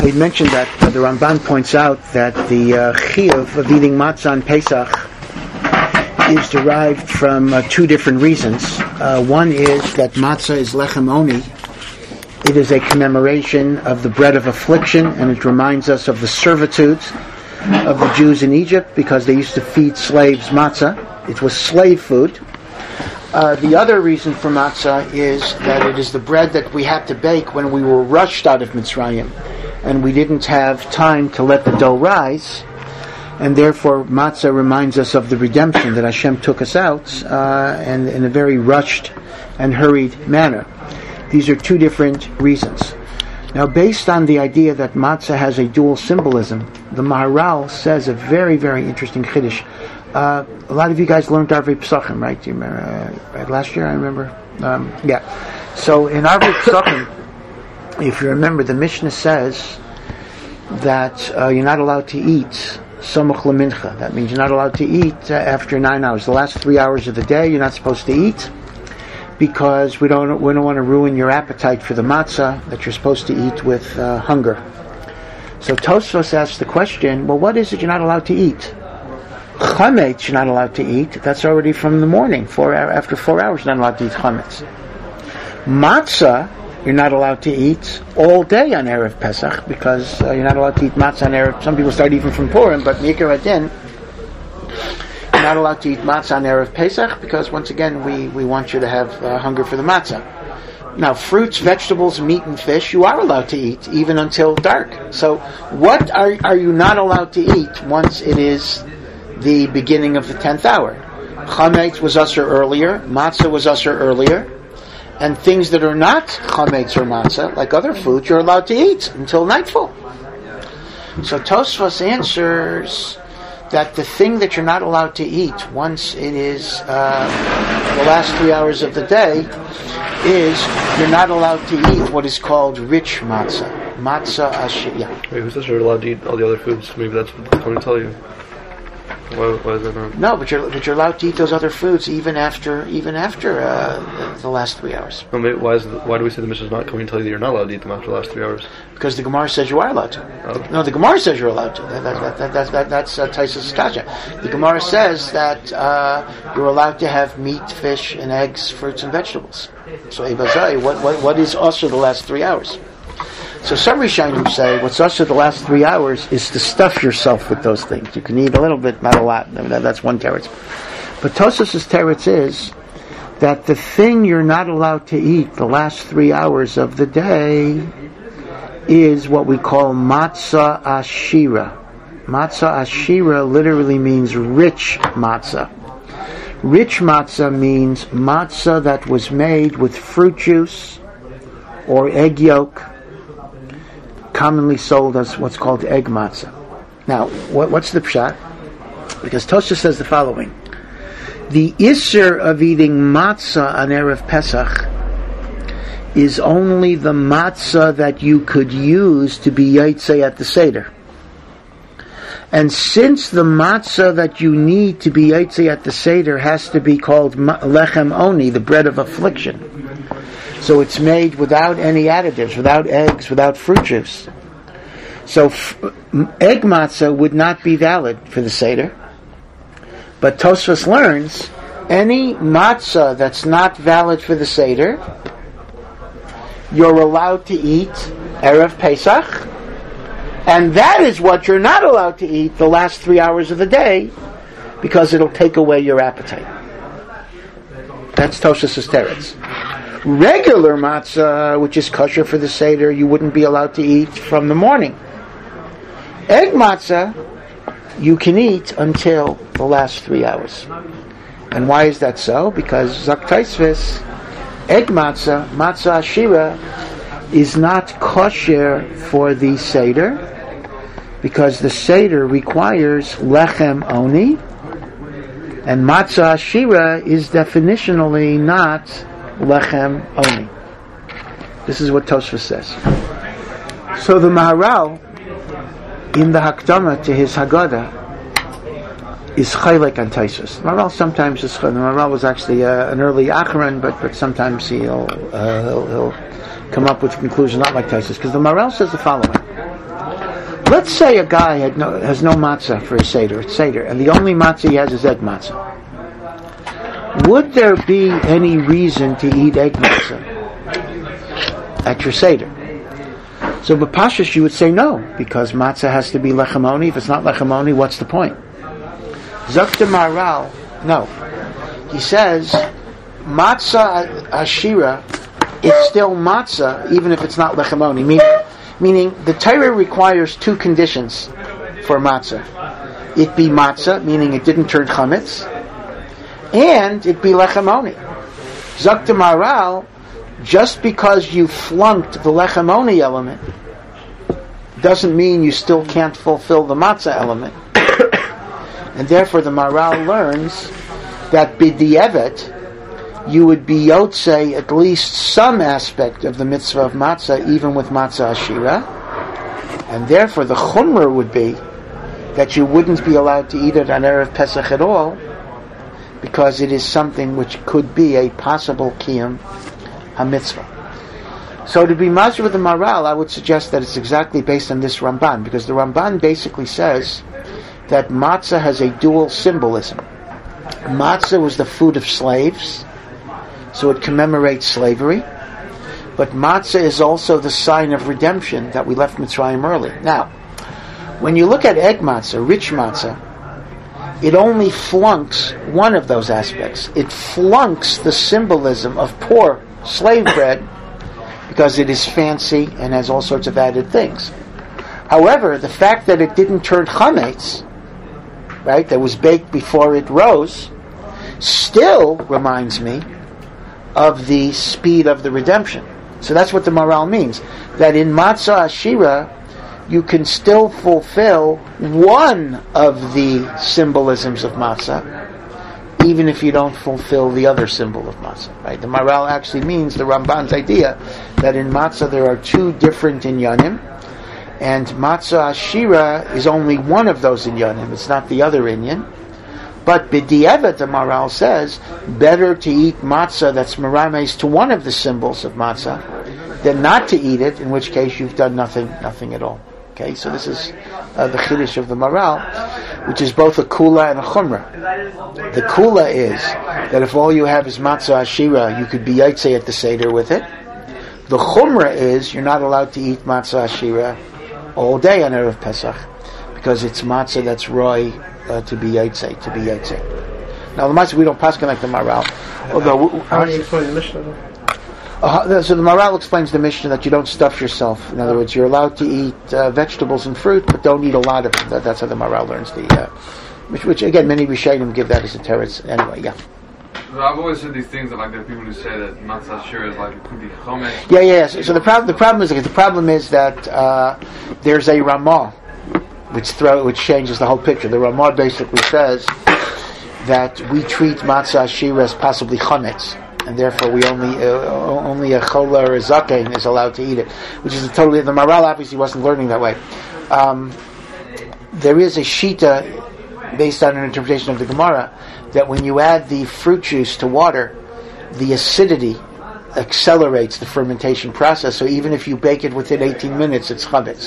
We mentioned that the Ramban points out that the chiyuv of eating matzah on Pesach is derived from two different reasons. One is that matzah is lechem oni. It is a commemoration of the bread of affliction, and it reminds us of the servitude of the Jews in Egypt because they used to feed slaves matzah. It was slave food. The other reason for matzah is that it is the bread that we had to bake when we were rushed out of Mitzrayim, and we didn't have time to let the dough rise, and therefore matzah reminds us of the redemption that Hashem took us out, and in a very rushed and hurried manner. These are two different reasons. Now, based on the idea that matzah has a dual symbolism, the Maharal says a very, very interesting chiddush. A lot of you guys learned Arvei Pesachim, right? Do you remember? Right, last year, I remember. Yeah. So in Arvei Pesachim, if you remember, the Mishnah says that you're not allowed to eat Somuch Lemincha. That means you're not allowed to eat after 9 hours. The last 3 hours of the day, you're not supposed to eat, because we don't want to ruin your appetite for the matzah that you're supposed to eat with hunger. So Tosfos asks the question, well, what is it you're not allowed to eat? Chametz you're not allowed to eat. That's already from the morning. After 4 hours you're not allowed to eat chametz. Matzah you're not allowed to eat all day on Erev Pesach, because you're not allowed to eat matzah on Erev. Some people start even from Purim, but Mikra Adin, you're not allowed to eat matzah on Erev Pesach, because once again we want you to have hunger for the matzah. Now, fruits, vegetables, meat, and fish you are allowed to eat even until dark. So what are you not allowed to eat once it is the beginning of the 10th hour? Chametz was usher earlier, matzah was usher earlier, and things that are not chametz or matzah, like other foods, you're allowed to eat until nightfall. So Tosfos answers that the thing that you're not allowed to eat once it is the last 3 hours of the day is you're not allowed to eat what is called rich matzah. Matzah ashiyah. Wait, who says you're allowed to eat all the other foods? Maybe that's what they're going to tell you. Why is that not? No, but you're allowed to eat those other foods even after the last 3 hours. No, maybe why do we say the Mishnah is not coming to tell you that you're not allowed to eat them after the last 3 hours? Because the Gemara says you are allowed to. Oh. No, the Gemara says you're allowed to. That's Taisus Kasha. The Gemara says that you're allowed to have meat, fish, and eggs, fruits, and vegetables. So Ebazai, what is also the last 3 hours? So some Rishonim say what's also the last 3 hours is to stuff yourself with those things. You can eat a little bit, not a lot. That's one teretz. But Tosfos' teretz is that the thing you're not allowed to eat the last 3 hours of the day is what we call matzah ashira. Matzah ashira literally means rich matzah. Rich matzah means matzah that was made with fruit juice or egg yolk, commonly sold as what's called egg matzah. Now, what's the pshat? Because Tosha says the following: the isser of eating matzah on Erev Pesach is only the matzah that you could use to be yaitzeh at the Seder. And since the matzah that you need to be yaitzeh at the Seder has to be called lechem oni, the bread of affliction, so it's made without any additives, without eggs, without fruit juice. So egg matzah would not be valid for the Seder. But Tosfos learns any matzah that's not valid for the Seder, you're allowed to eat Erev Pesach, and that is what you're not allowed to eat the last 3 hours of the day, because it'll take away your appetite. That's Tosfos' teretz. Regular matzah, which is kosher for the Seder, you wouldn't be allowed to eat from the morning. Egg matzah, you can eat until the last 3 hours. And why is that so? Because Zak Tosfos, egg matzah, matzah ashira, is not kosher for the Seder, because the Seder requires lechem oni, and matzah ashira is definitionally not lechem oni. This is what Tosfos says. So the Maharal, in the Hakdama to his Haggadah, is chaylek on Tosfos. Maharal sometimes is the Maharal was actually an early Acharon, but sometimes he'll come up with a conclusion not like Tosfos, because the Maharal says the following: let's say a guy has no matzah for his Seder. It's Seder, and the only matzah he has is egg matzah. Would there be any reason to eat egg matzah at your Seder? So b'pashas you would say no, because matzah has to be lechamoni. If it's not lechamoni, what's the point? Zakta Maral, no. He says matzah ashira, it's still matzah even if it's not lechamoni. Meaning the Torah requires two conditions for matzah. It be matzah, meaning it didn't turn chametz, and it be lechamoni. Zakta Maral, just because you flunked the lechamoni element doesn't mean you still can't fulfill the matzah element. And therefore the Maral learns that b'di'evet you would be yotzei at least some aspect of the mitzvah of matzah even with matzah ashira, and therefore the chumrah would be that you wouldn't be allowed to eat it on Erev Pesach at all, because it is something which could be a possible kiyum ha-mitzvah. So to be mazur with the Maral, I would suggest that it's exactly based on this Ramban, because the Ramban basically says that matzah has a dual symbolism. Matzah was the food of slaves, so it commemorates slavery, but matzah is also the sign of redemption that we left Mitzrayim early. Now, when you look at egg matzah, rich matzah, it only flunks one of those aspects. It flunks the symbolism of poor slave bread because it is fancy and has all sorts of added things. However, the fact that it didn't turn chametz, right, that was baked before it rose, still reminds me of the speed of the redemption. So that's what the Maral means, that in matzah ashira you can still fulfill one of the symbolisms of matzah, even if you don't fulfill the other symbol of matzah. Right? The Maral actually means the Ramban's idea that in matzah there are two different inyanim, and matzah ashira is only one of those inyanim. It's not the other inyan. But b'di'evet, the Maral says, better to eat matzah that's merames to one of the symbols of matzah than not to eat it, in which case you've done nothing at all. Okay, so this is the chiddush of the Maral, which is both a kula and a chumrah. The kula is that if all you have is matzah ashira, you could be yotzei at the Seder with it. The chumrah is you're not allowed to eat matzah ashira all day on Erev Pesach, because it's matzah that's roy to be yotzei. Now the matzah we don't paskin like the Maral. Although how do you explain the Mishnah? So the Maral explains the Mishnah that you don't stuff yourself. In other words, you're allowed to eat vegetables and fruit, but don't eat a lot of them. That's how the Maral learns the which again many Rishonim give that as a teretz. Anyway, yeah. I've always said these things that like there are people who say that matzah shira is like it could be chomesh. Yeah. So the problem is that there's a Ramah which changes the whole picture. The Ramah basically says that we treat matzah shira as possibly chametz, and therefore we only a chola or a zaken is allowed to eat it, which is totally, the Maral obviously wasn't learning that way. There is a shita based on an interpretation of the Gemara that when you add the fruit juice to water, the acidity accelerates the fermentation process, so even if you bake it within 18 minutes, it's chametz.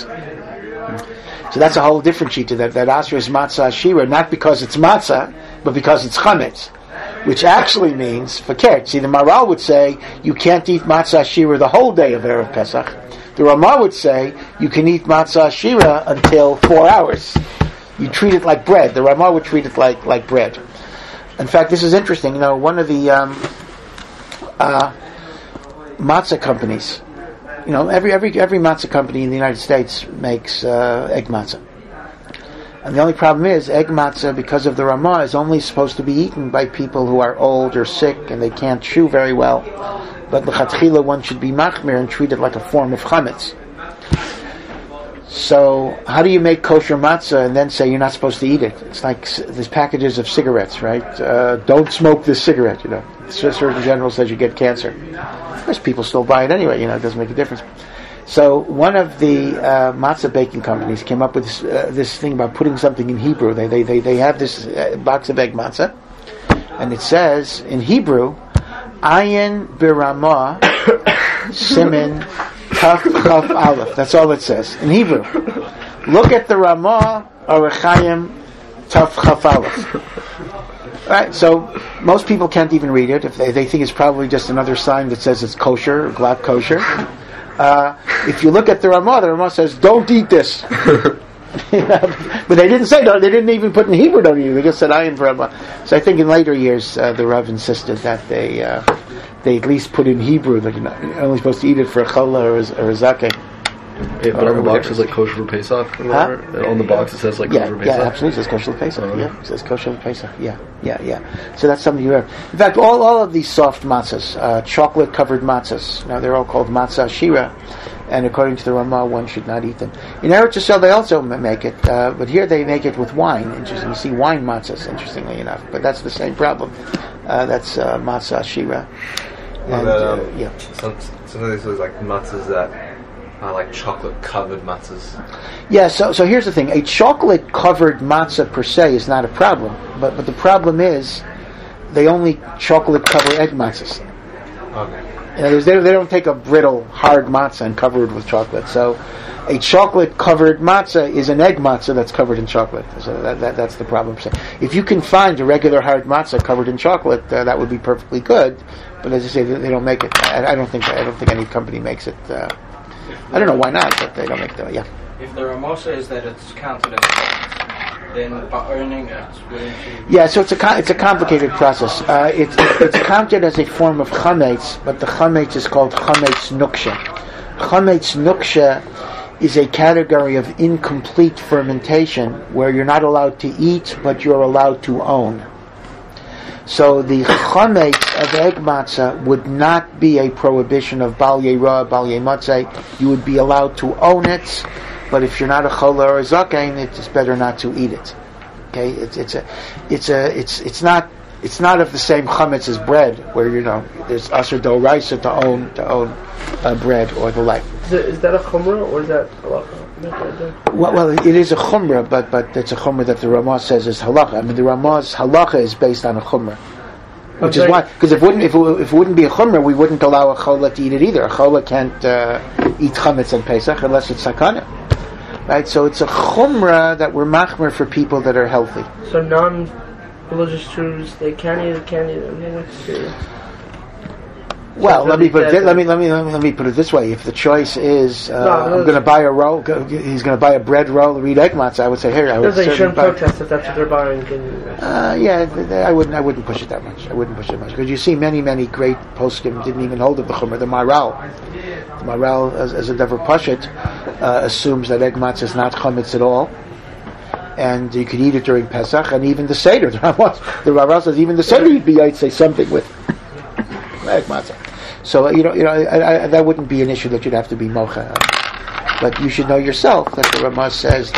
So that's a whole different shita, that asher is matzah ashira, not because it's matzah, but because it's chametz, which actually means fakert. See, the Maral would say you can't eat matzah ashira the whole day of Erev Pesach. The Ramah would say you can eat matzah ashira until 4 hours. You treat it like bread. The Ramah would treat it like bread. In fact, this is interesting. You know, one of the matzah companies, you know, every matzah company in the United States makes egg matzah. And the only problem is, egg matzah, because of the Ramah, is only supposed to be eaten by people who are old or sick and they can't chew very well. But l'chatchila, one should be machmir and treat it like a form of chametz. So, how do you make kosher matzah and then say you're not supposed to eat it? It's like these packages of cigarettes, right? Don't smoke this cigarette, you know. Surgeon General says you get cancer. Of course, people still buy it anyway, you know, it doesn't make a difference. So, one of the matzah baking companies came up with this thing about putting something in Hebrew. They have this box of egg matzah, and it says, in Hebrew, Ayin Biramah Simin Taf Chaf Aleph. That's all it says in Hebrew. Look at the Ramah or Chaim Taf Chaf Aleph. Right. So most people can't even read it. If they think it's probably just another sign that says it's kosher, glad kosher. If you look at the Ramah says, "Don't eat this." But they didn't say no. They didn't even put in Hebrew. Don't eat. They just said, "I am Ramah." So I think in later years the Rav insisted that they at least put in Hebrew that you're not only supposed to eat it for a challah or a zakeh. Yeah, but on the box it says like kosher for Pesach. Huh? On the box it says like kosher for Pesach. Yeah, absolutely. It says kosher for Pesach. Yeah, it says kosher for Pesach. Yeah. So that's something you have. In fact, all of these soft matzahs, chocolate covered matzahs. Now they're all called matzah shira, and according to the Ramah, one should not eat them. In Eretz Yisrael, they also make it, but here they make it with wine. Interesting. You see wine matzahs, interestingly enough, but that's the same problem. That's matzah shira. And, some of these are like matzahs that are like chocolate covered matzahs. Yeah, so here's the thing. A chocolate covered matzah per se is not a problem. But the problem is they only chocolate cover egg matzahs. Okay. In other words, they don't take a brittle, hard matzah and cover it with chocolate. So a chocolate covered matzah is an egg matzah that's covered in chocolate. So that's the problem. So if you can find a regular hard matzah covered in chocolate, that would be perfectly good. But as I say, they don't make it. I don't think any company makes it. I don't know why not, but they don't make it. Yeah. If the Ramah says that it's counted as chametz, then by owning it, wouldn't you? Yeah, so it's a complicated process. It's counted as a form of chametz, but the chametz is called chametz nuksha. Chametz nuksha is a category of incomplete fermentation where you're not allowed to eat, but you're allowed to own. So the chametz of egg matzah would not be a prohibition of bal yeirah, bal yematzeh. You would be allowed to own it, but if you're not a cholah or a zaken, it's better not to eat it. Okay, it's not of the same chametz as bread, where there's aser d'oraisa to own bread or the like. Is that a chumrah or is that halacha? Well, it is a chumrah, but it's a chumrah that the Ramah says is halacha. I mean, the Ramah's halacha is based on a chumrah, which is why, because if it wouldn't be a chumrah, we wouldn't allow a cholah to eat it either. A cholah can't eat chametz on Pesach unless it's sakana, right? So it's a chumrah that we're machmer for people that are healthy. So non-religious Jews, they can't eat it. Well, let me put it this way: if the choice is, I'm going to buy a roll, he's going to buy a bread roll, read egg matzah, I would say, here, I would. They shouldn't protest if that's what they're buying. I wouldn't push it that much. Because you see, many great poskim didn't even hold of the chumrah. The Maral, as a davar pashut, assumes that egg matzah is not chametz at all, and you could eat it during Pesach, and even the seder. The Maral says even the seder you'd be to say something with egg matzah. So that wouldn't be an issue that you'd have to be mocha. But you should know yourself that the Ramah says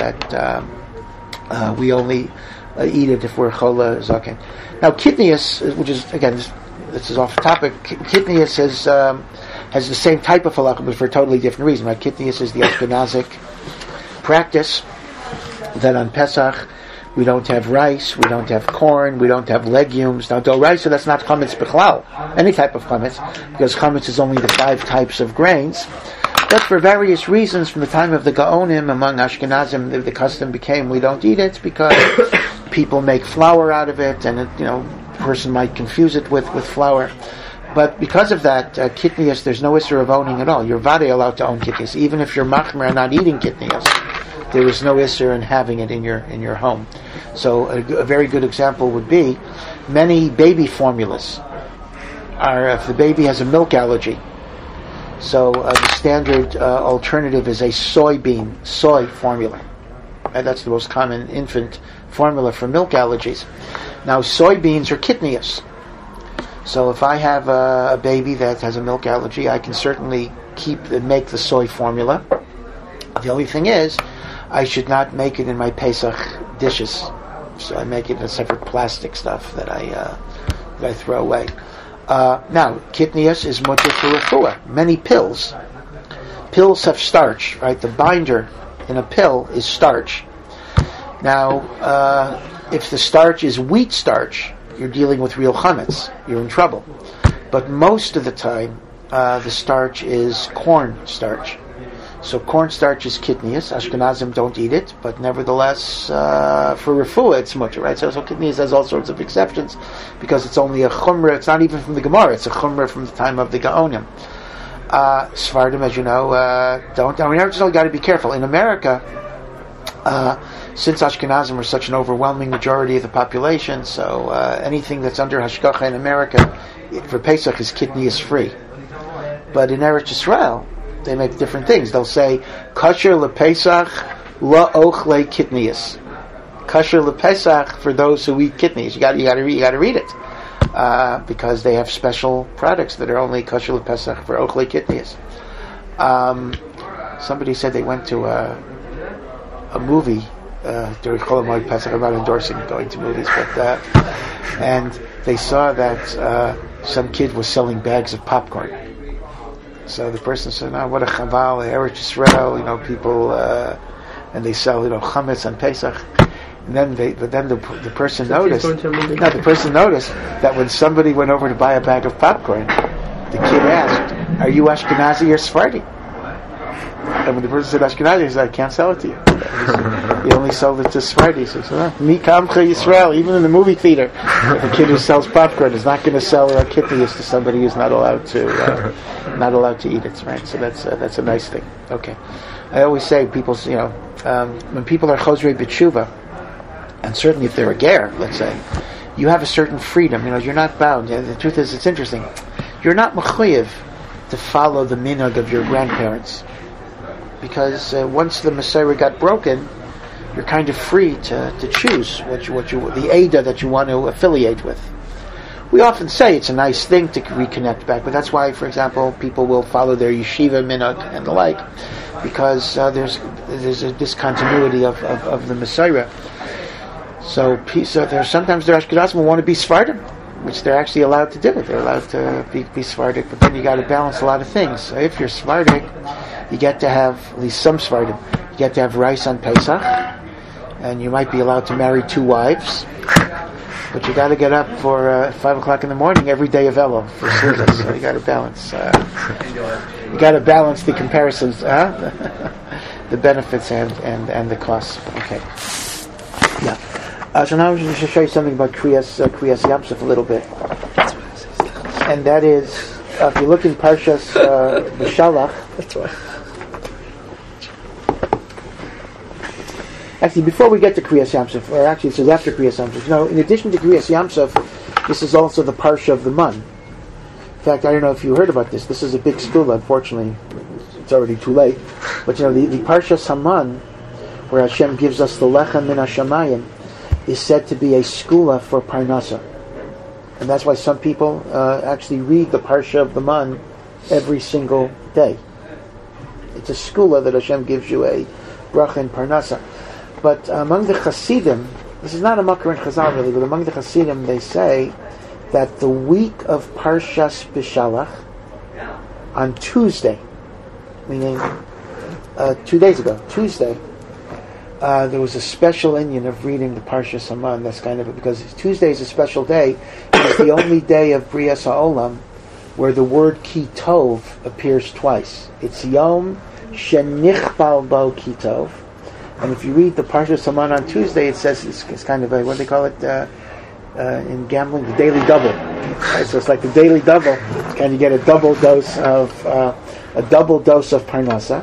that we only eat it if we're chola zaken. Now kitnius, which is again this is off topic. Kitnius has the same type of halacha, but for a totally different reason. Right? Kitnius is the Ashkenazic practice that on Pesach we don't have rice, we don't have corn, we don't have legumes. Now, doraisa, that's not chametz bichlal, any type of chametz, because chametz is only the 5 types of grains. But for various reasons, from the time of the Gaonim, among Ashkenazim, the custom became we don't eat it because people make flour out of it, and a person might confuse it with flour. But because of that, kitnius, there's no issur of owning at all. You're vade allowed to own kitnius, even if you're machmer and not eating kitnius. There is no issur in having it in your home. So a very good example would be many baby formulas are if the baby has a milk allergy. So the standard alternative is a soy formula. And that's the most common infant formula for milk allergies. Now soybeans are kitnius. So if I have a baby that has a milk allergy, I can certainly make the soy formula. The only thing is, I should not make it in my Pesach dishes. So I make it in a separate plastic stuff that I throw away. Now, kitnius is mutter for refuah. Many pills have starch, right? The binder in a pill is starch. Now, if the starch is wheat starch, you're dealing with real chametz. You're in trouble. But most of the time, the starch is corn starch. So cornstarch is kidneys. Ashkenazim don't eat it, but nevertheless, for refuah it's mutter, right? So kidneys has all sorts of exceptions because it's only a chumrah. It's not even from the Gemara. It's a chumrah from the time of the Gaonim. Sfardim, as you know, don't. Now, we just got to be careful. In America, since Ashkenazim are such an overwhelming majority of the population, so anything that's under hashgacha in America for Pesach is kidneys free. But in Eretz Yisrael, they make different things. They'll say kosher lePesach la ochle kidneys. Kosher lePesach for those who eat kidneys. You got to read it because they have special products that are only kosher lePesach for ochle kidneys. Somebody said they went to a movie during Chol Hamoed Pesach. I'm not endorsing going to movies, but and they saw that some kid was selling bags of popcorn. So the person said, "No, what a chaval, Eretz Yisrael, people, and they sell, chametz on Pesach." And then the person noticed. No, the person noticed that when somebody went over to buy a bag of popcorn, the kid asked, "Are you Ashkenazi or Sephardi?" And when the person said Ashkenazi, he said, "I can't sell it to you. He only sold it to Sephardi." So he said, "Mi kamcha Yisrael." Even in the movie theater, if a kid who sells popcorn is not going to sell a kidneys to somebody who's not allowed to eat it, right? So that's a nice thing. Okay, I always say people, when people are chosrei b'tshuva, and certainly if they're a ger, let's say, you have a certain freedom. You're not bound. The truth is, it's interesting. You're not mechuyev to follow the minhag of your grandparents. Because once the Messiah got broken, you're kind of free to choose the Ada that you want to affiliate with. We often say it's a nice thing to reconnect back, but that's why, for example, people will follow their yeshiva minhag and the like, because there's a discontinuity of the Messiah. So there's sometimes the Ashkenazim will want to be Sephardim, which they're actually allowed to do. They're allowed to be Sephardic, but then you got to balance a lot of things. So if you're Sephardic, you get to have, at least some Sephardim, you get to have rice on Pesach, and you might be allowed to marry 2 wives, but you got to get up for 5 o'clock in the morning every day of Elul for service. So you got to balance. You got to balance the comparisons, the benefits and the costs. Okay. Yeah. So now I'm going to show you something about Kriyas Yamsuf a little bit, and that is if you look in Parshas B'Shalach. That's why. Actually, before we get to Kriyas Yamsuf, or actually it says after Kriyas Yamsuf, in addition to Kriyas Yamsuf, this is also the Parsha of the Mun. In fact, I don't know if you heard about this. This is a big skula. Unfortunately, it's already too late. But the Parsha Haman, where Hashem gives us the Lechem min Hashamayim, is said to be a skula for Parnasa. And that's why some people actually read the Parsha of the Mun every single day. It's a skula that Hashem gives you a bracha in Parnasa. But among the Hasidim, this is not a makar in Chazal really, but among the Hasidim they say that the week of Parshas B'Shalach, on Tuesday, meaning 2 days ago, Tuesday, there was a special inyan of reading the Parshas Haman. That's kind of it, because Tuesday is a special day. It's the only day of Brias HaOlam where the word Ki Tov appears twice. It's Yom Shenichbal Bo Ki Tov. And if you read the Parshas Haman on Tuesday, it says it's kind of a, what do they call it in gambling, the daily double. Right? So it's like the daily double. Kind of get a double dose of Parnasa.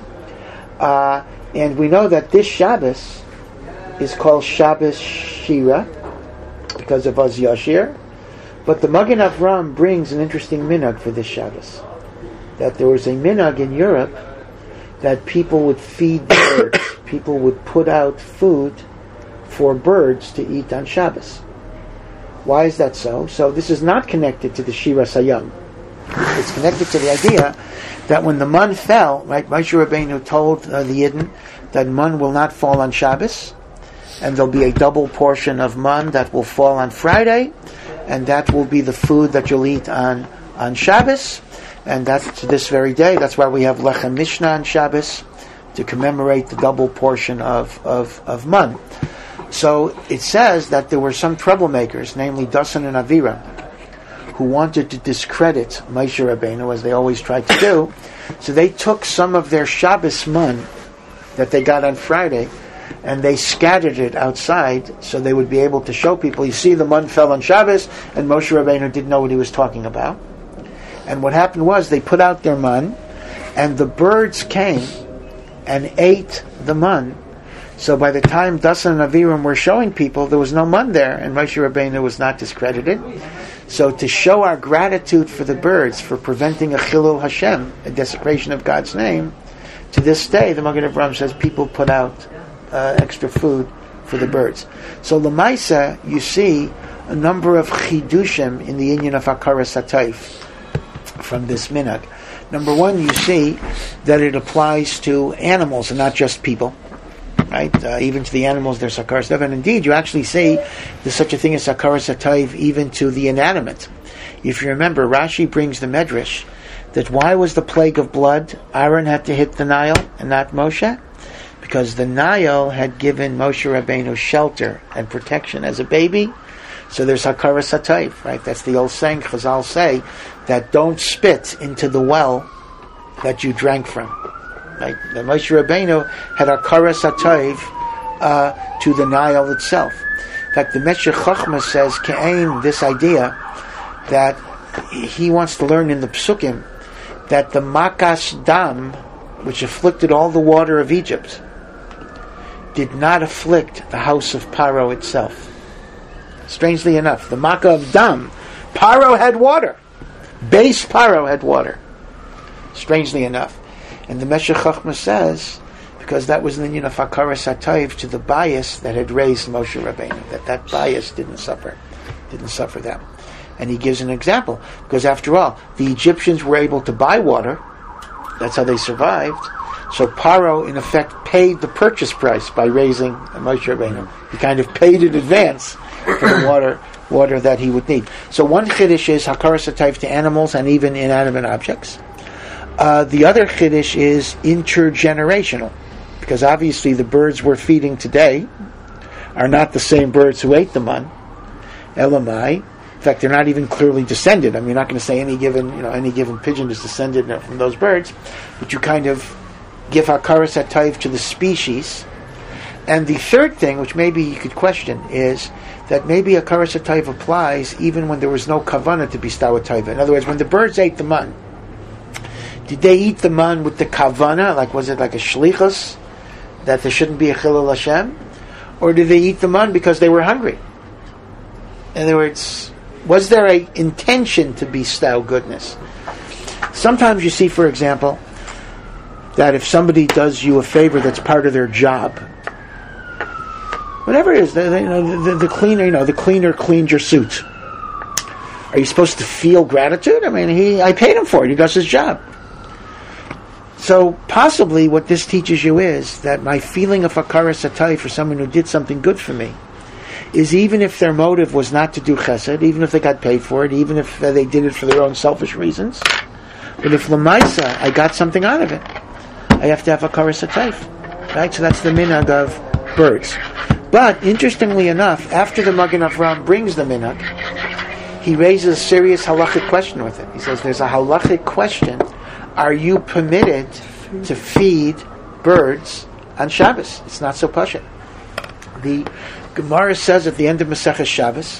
And we know that this Shabbos is called Shabbos Shira because of Oz Yashir. But the Magen Avram brings an interesting minhag for this Shabbos. That there was a minhag in Europe that people would feed birds. People would put out food for birds to eat on Shabbos. Why is that so? So this is not connected to the Shira Sayam. It's connected to the idea that when the mun fell, right, Moshe Rabbeinu told the Yidden that mun will not fall on Shabbos, and there'll be a double portion of mun that will fall on Friday, and that will be the food that you'll eat on Shabbos, and that's this very day. That's why we have Lechem Mishnah on Shabbos, to commemorate the double portion of mun. So it says that there were some troublemakers, namely Dasan and Avira, who wanted to discredit Moshe Rabbeinu, as they always tried to do. So they took some of their Shabbos mun that they got on Friday, and they scattered it outside so they would be able to show people, you see, the mun fell on Shabbos, and Moshe Rabbeinu didn't know what he was talking about. And what happened was they put out their mun, and the birds came and ate the mun. So by the time Dasan and Aviram were showing people, there was no mun there, and Moshe Rabbeinu was not discredited. So to show our gratitude for the birds, for preventing a Chilul Hashem, a desecration of God's name, to this day, the Magen Avraham says people put out extra food for the birds. So Lamaisa, you see a number of chidushim in the Inyan of Hakaras HaTayv from this minhag. Number one, you see that it applies to animals and not just people. Right? Even to the animals, there's Hakaras HaTayv. And indeed, you actually see there's such a thing as Hakaras HaTayv even to the inanimate. If you remember, Rashi brings the Medrash that why was the plague of blood? Aaron had to hit the Nile and not Moshe? Because the Nile had given Moshe Rabbeinu shelter and protection as a baby. So there's Hakaras HaTayv, right? That's the old saying, Chazal say, that don't spit into the well that you drank from. Right? The Moshe Rabbeinu had Hakaras HaTayv to the Nile itself. In fact, the Meshech Chochmah says, Ke'ain, this idea that he wants to learn in the Psukim, that the Makas Dam, which afflicted all the water of Egypt, did not afflict the house of Paro itself. Strangely enough, the Makkah of Dam, Paro had water. Base Paro had water. Strangely enough. And the Meshech Chochmah says, because that was in the Hakaras HaTayv to the bias that had raised Moshe Rabbeinu, that bias didn't suffer that. And he gives an example, because after all, the Egyptians were able to buy water. That's how they survived. So Paro, in effect, paid the purchase price by raising Moshe Rabbeinu. He kind of paid in advance for the water that he would need. So one chiddush is Hakaras HaTayv to animals and even inanimate objects. The other chiddush is intergenerational, because obviously the birds we're feeding today are not the same birds who ate the mun. Elamai. In fact, they're not even clearly descended. I mean, you're not going to say any given pigeon is descended from those birds, but you kind of give Hakaras HaTayv to the species. And the third thing, which maybe you could question, is that maybe Hakaras HaTayv applies even when there was no kavanah to bestow a taiva. In other words, when the birds ate the mun, did they eat the mun with the kavanah? Like, was it like a shlichus that there shouldn't be a chilul Hashem, or did they eat the mun because they were hungry? In other words, was there an intention to bestow goodness? Sometimes you see, for example, that if somebody does you a favor that's part of their job, whatever it is, the cleaner cleaned your suit. Are you supposed to feel gratitude? I mean, I paid him for it. He does his job. So possibly what this teaches you is that my feeling of Hakaras HaTayv for someone who did something good for me is, even if their motive was not to do chesed, even if they got paid for it, even if they did it for their own selfish reasons, but if Lamaisa, I got something out of it, I have to have Hakaras HaTayv. Right? So that's the minhag of birds. But interestingly enough, after the Magen Avraham brings the minhag, he raises a serious halachic question with it. He says there's a halachic question: are you permitted to feed birds on Shabbos? It's not so pashut. The Gemara says at the end of Maseches Shabbos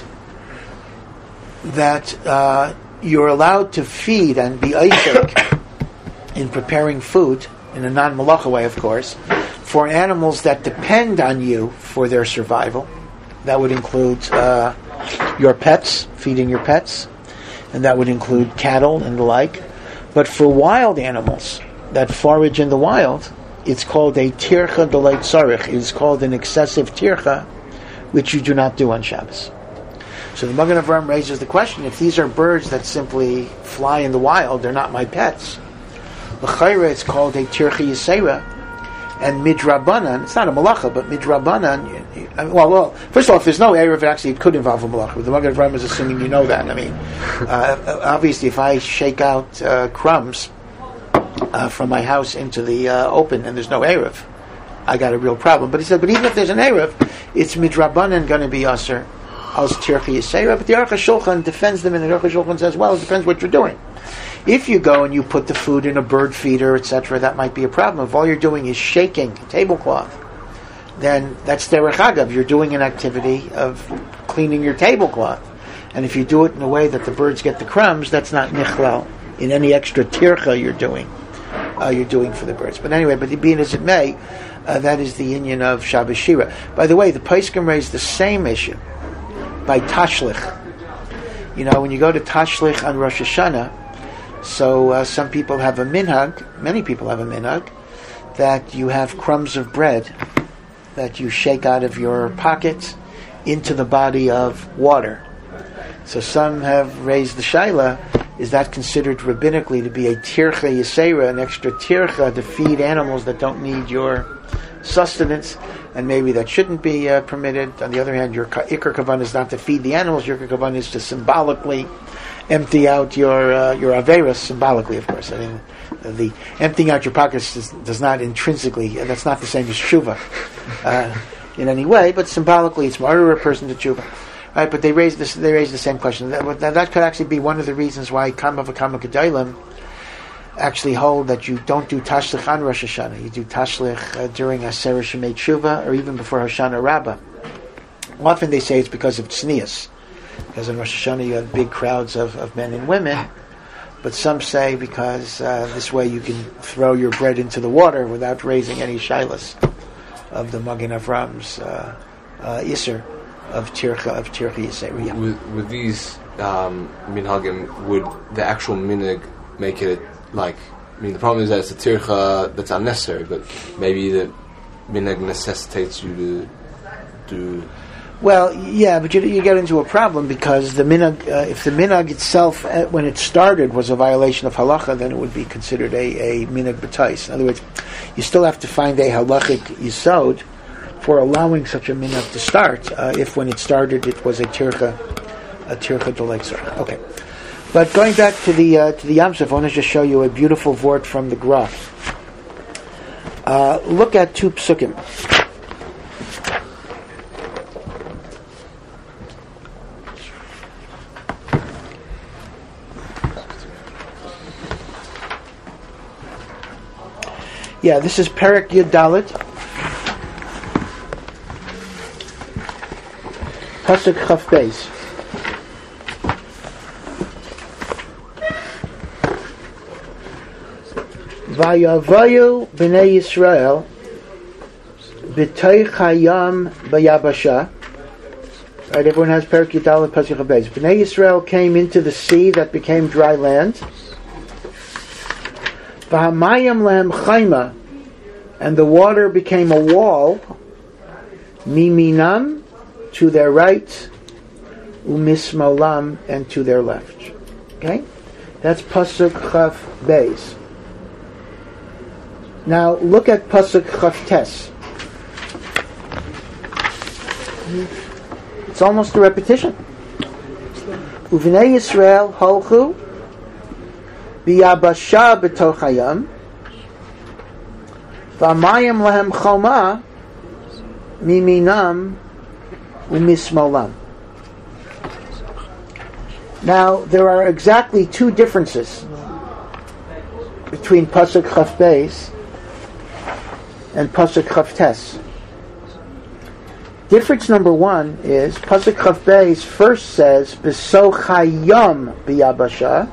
that you're allowed to feed and be oisek in preparing food, in a non-malacha way, of course, for animals that depend on you for their survival. That would include your pets, feeding your pets, and that would include cattle and the like. But for wild animals that forage in the wild, it's called a tircha d'lei tzarich. It is called an excessive tircha, which you do not do on Shabbos. So the Magen Avraham raises the question: if these are birds that simply fly in the wild, they're not my pets. L'chayra, it's called a tircha yisera, and midrabanan. It's not a malacha, but midrabanan. Well, first of all, if there's no erev, actually it could involve a malacha. The Magen Avraham is assuming you know that. I mean, obviously, if I shake out crumbs from my house into the open and there's no erev, I got a real problem. But he said, but even if there's an erev, it's midrabanan going to be aser as tircha yisera, but the Aruch HaShulchan defends them, and the Aruch HaShulchan says, well, it depends what you're doing. If you go and you put the food in a bird feeder, etc., that might be a problem. If all you're doing is shaking a tablecloth, then that's derech agav. You're doing an activity of cleaning your tablecloth. And if you do it in a way that the birds get the crumbs, that's not nichlal in any extra tircha you're doing for the birds. But anyway, but being as it may, that is the union of Shabbos Shira. By the way, the Poskim raised the same issue by Tashlich. You know, when you go to Tashlich on Rosh Hashanah, so some people have a minhag, many people have a minhag, that you have crumbs of bread that you shake out of your pocket into the body of water. So some have raised the shaila, is that considered rabbinically to be a tircha yisera, an extra tircha to feed animals that don't need your sustenance, and maybe that shouldn't be permitted. On the other hand, your ikar kavan is not to feed the animals, your ikar kavan is to symbolically empty out your averos, symbolically, of course. I mean, the emptying out your pockets does not intrinsically, that's not the same as tshuva in any way, but symbolically it's more a person to tshuva. Right, but they raised the same question. That could actually be one of the reasons why Kama v'Kama Gedolim actually hold that you don't do Tashlich on Rosh Hashanah. You do Tashlich during Aseret Shemei Tshuva or even before Hoshana Rabbah. Often they say it's because of tznius, because in Rosh Hashanah you have big crowds of men and women. But some say because this way you can throw your bread into the water without raising any shilas of the Magen Avram's Isser of Tircha Yisera. With these minhagim, would the actual minig make it like? I mean, the problem is that it's a tircha that's unnecessary, but maybe the minig necessitates you to do. Well, yeah, but you get into a problem because the minhag, if the minhag itself, when it started, was a violation of halacha, then it would be considered a minhag b'tais. In other words, you still have to find a halachic yisod for allowing such a minhag to start, if when it started it was a tircha d'leitzar. Okay, but going back to the Yam Suf, I want to just show you a beautiful vort from the Gra. Look at two psukim. Yeah, this is Perek Yud Dalet. Pasuk Chaf Beis. Vayavayu b'nei Yisrael b'toich hayam b'yabasha. Right, everyone has Perek Yud Dalet Pasuk Chaf Beis. B'nei Yisrael came into the sea that became dry land. V'hamayim lehem chayma, and the water became a wall. Miminam, to their right, umismolam, and to their left. Okay, that's pasuk chaf beis. Now look at pasuk chaf tes. It's almost a repetition. Uvnei Yisrael holchu biyabasha b'toch hayam v'amayim lehem choma miminam umismolam. Now there are exactly two differences between pasuk chaf beis and pasuk chaf tes. Difference number one is pasuk chaf beis first says b'soch hayam biyabasha.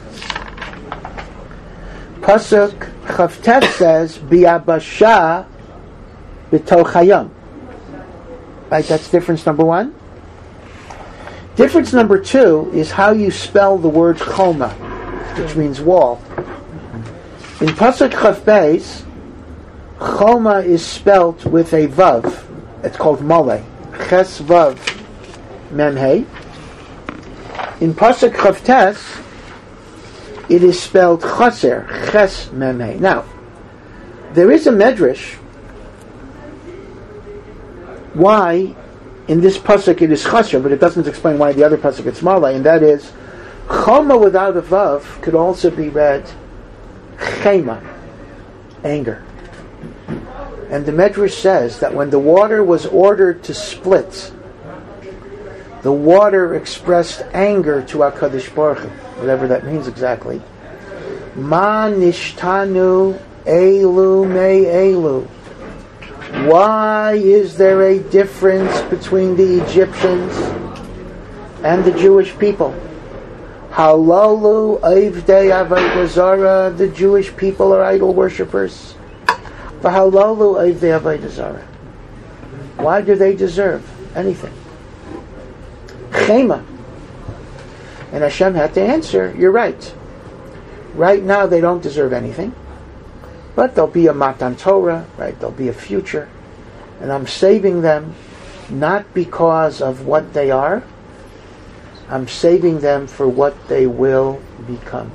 Pasuk chaf tes says biyabasha b'toch hayam. Right, that's difference number one. Difference number two is how you spell the word choma, which means wall. In pasuk chaf beis, choma is spelt with a vav. It's called mole. Ches vav mem hey. In pasuk chaf tes, it is spelled chaser. Ches mem hey. Now, there is a medrash why in this pasuk it is chaser, but it doesn't explain why the other pasuk it's male, and that is choma without a vav could also be read chema, anger. And the medrash says that when the water was ordered to split, The water expressed anger to HaKadosh Baruch Hu, whatever that means exactly. Ma nishtanu elu me elu. Why is there a difference between the Egyptians and the Jewish people? Halalu avdei avodah zara. The Jewish people are idol worshippers. V'halalu avdei avodah zara. Why do they deserve anything? Chema. And Hashem had to answer, you're right. Right now they don't deserve anything. But there'll be a Matan Torah, right? There'll be a future. And I'm saving them not because of what they are. I'm saving them for what they will become.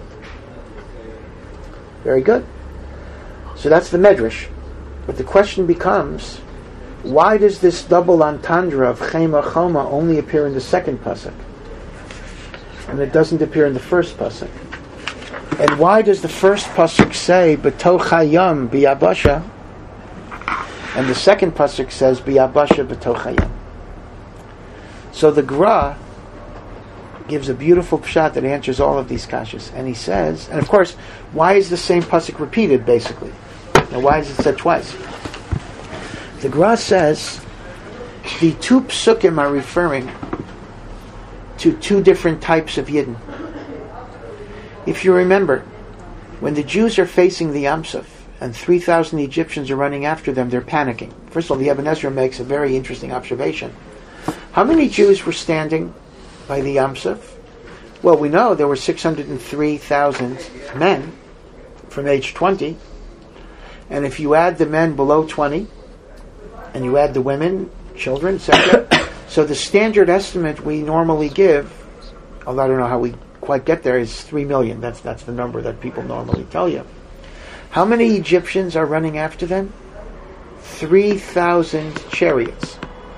Very good. So that's the Medrash. But the question becomes, why does this double entendre of Chema Choma only appear in the second pasuk? And it doesn't appear in the first pasuk? And why does the first pasuk say B'toch hayam biyabasha, and the second pasuk says biyabasha b'toch hayam? So the Gra gives a beautiful pshat that answers all of these kashas, and he says, and of course, why is the same pasuk repeated basically? Now, why is it said twice? The Gra says the two psukim are referring to two different types of Yidden. If you remember, when the Jews are facing the Yam Suf and 3,000 Egyptians are running after them, they're panicking. First of all, the Ibn Ezra makes a very interesting observation. How many Jews were standing by the Yam Suf? Well, we know there were 603,000 men from age 20. And if you add the men below 20, and you add the women, children, etc., so the standard estimate we normally give, although I don't know how we quite get there, is 3 million. That's the number that people normally tell you. How many Egyptians are running after them? 3,000 chariots.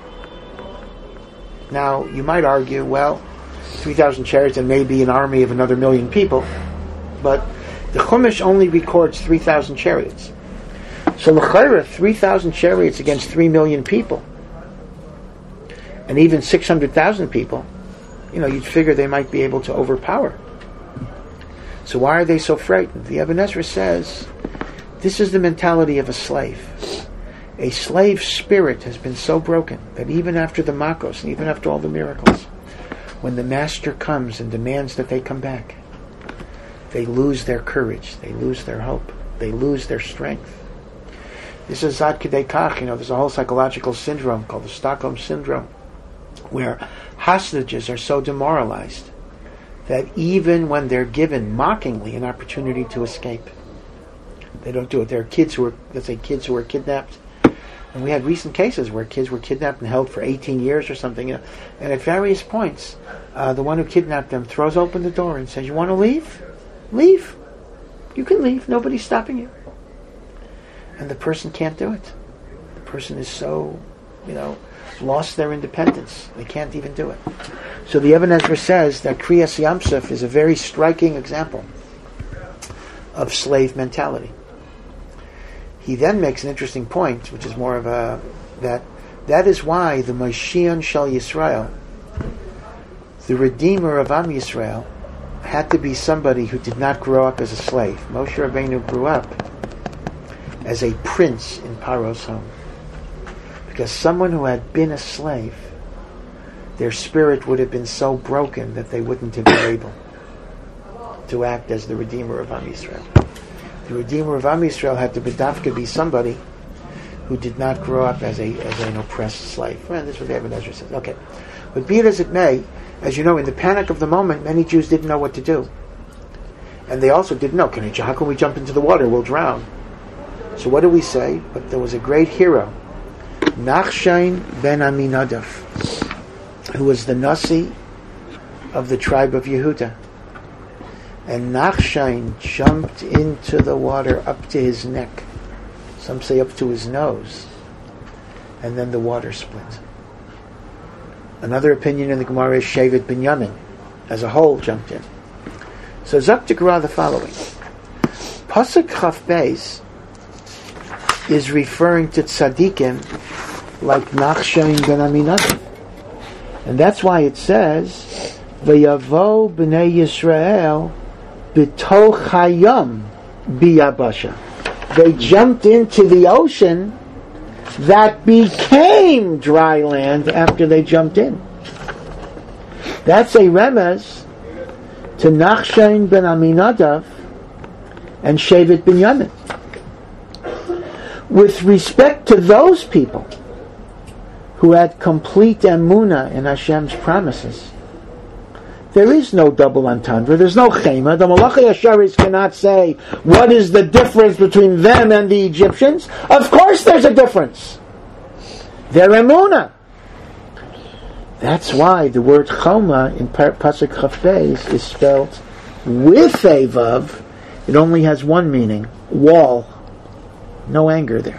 Now, you might argue, well, 3,000 chariots and maybe an army of another 1 million people, but the Chumash only records 3,000 chariots. So l'chayra, 3,000 chariots against 3 million people, and even 600,000 people, you'd figure they might be able to overpower. So why are they so frightened? The Ibn Ezra says, this is the mentality of a slave. A slave's spirit has been so broken that even after the makos, and even after all the miracles, when the master comes and demands that they come back, they lose their courage, they lose their hope, they lose their strength. This is Zad Kedei Kach, there's a whole psychological syndrome called the Stockholm Syndrome, where hostages are so demoralized that even when they're given mockingly an opportunity to escape, they don't do it. There are kids who are kidnapped, and we had recent cases where kids were kidnapped and held for 18 years or something, and at various points, the one who kidnapped them throws open the door and says, "You want to leave? Leave. You can leave. Nobody's stopping you." And the person can't do it. The person is so, lost their independence. They can't even do it. So the Ibn Ezra says that Kriyas Yam Suf is a very striking example of slave mentality. He then makes an interesting point, which is more of that is why the Mashiach Shel Yisrael, the Redeemer of Am Yisrael, had to be somebody who did not grow up as a slave. Moshe Rabbeinu grew up as a prince in Paro's home. Because someone who had been a slave, their spirit would have been so broken that they wouldn't have been able to act as the Redeemer of Am Yisrael. The Redeemer of Am Yisrael had to bedavka be somebody who did not grow up as an oppressed slave. Well, this is what Ibn Ezra says. Okay. But be it as it may, as you know, in the panic of the moment, many Jews didn't know what to do. And they also didn't know, how can we jump into the water? We'll drown. So what do we say? But there was a great hero, Nachshon ben Aminadav, who was the Nasi of the tribe of Yehuda. And Nachshon jumped into the water up to his neck. Some say up to his nose. And then the water split. Another opinion in the Gemara is Shevet Binyamin, as a whole, jumped in. So Zok to Gra the following. Pasuk Chaf Beis is referring to tzaddikim like Nachshon ben Aminadav. And that's why it says, V'yavo b'nei Yisrael b'toch hayam biyabasha. They jumped into the ocean that became dry land after they jumped in. That's a remez to Nachshon ben Aminadav and Shevet Binyamin. With respect to those people who had complete emunah in Hashem's promises, there is no double entendre. There's no chema. The Malachi Asharis cannot say, what is the difference between them and the Egyptians? Of course there's a difference. Their emunah. That's why the word choma in Pasuk Chaf Beis is spelled with a vav. It only has one meaning, wall. No anger there.